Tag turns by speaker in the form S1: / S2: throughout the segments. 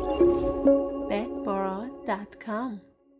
S1: bedbora.com.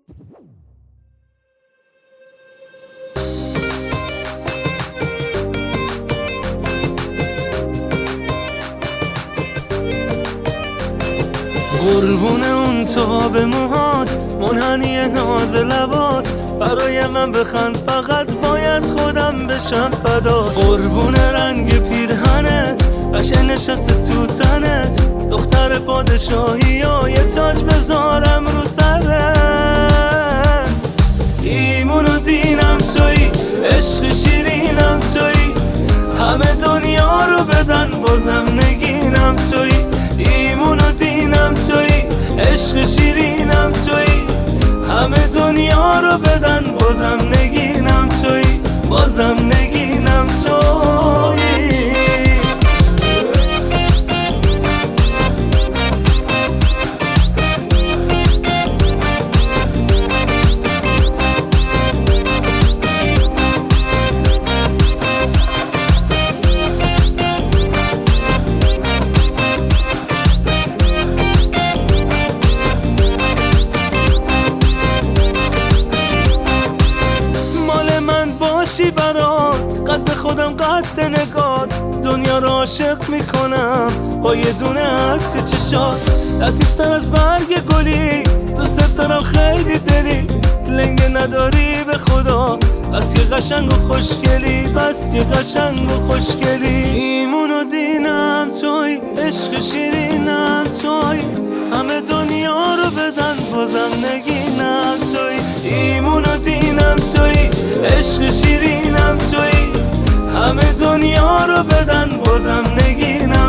S2: قربون اون تاب موهات، منحنی ناز لبات، برای من بخند فقط باید خودم بشم فدا. قربون رنگ پیرهنت، قشنگ نشسته تو تنت، دختر پادشاهی و یه تاج بذارم رو سرت. ایمون و دینم تویی، عشق شیرینم تویی، همه دنیا رو بدن بازم نگینم تویی. ایمون و دینم تویی، عشق شیرینم تویی، همه دنیا رو بدن بازم نگینم تویی، بازم نگینم تویی. باشی برات، قد خودم قد نگات، دنیا رو عاشق میکنم با یه دونه عکس چشات. لطیفتر از برگ گلی، دوست دارم خیلی دلی، لنگه نداری به خدا، بس که قشنگ و خوشگلی، بس که قشنگ و خوشگلی. ایمون و دینم توی، عشق شیرینم توی، همه دنیا رو بدن بازم نگینم توی. ایمون و دینم توی، عشق شیرینم توی، همه دنیا رو بدن بازم نگینم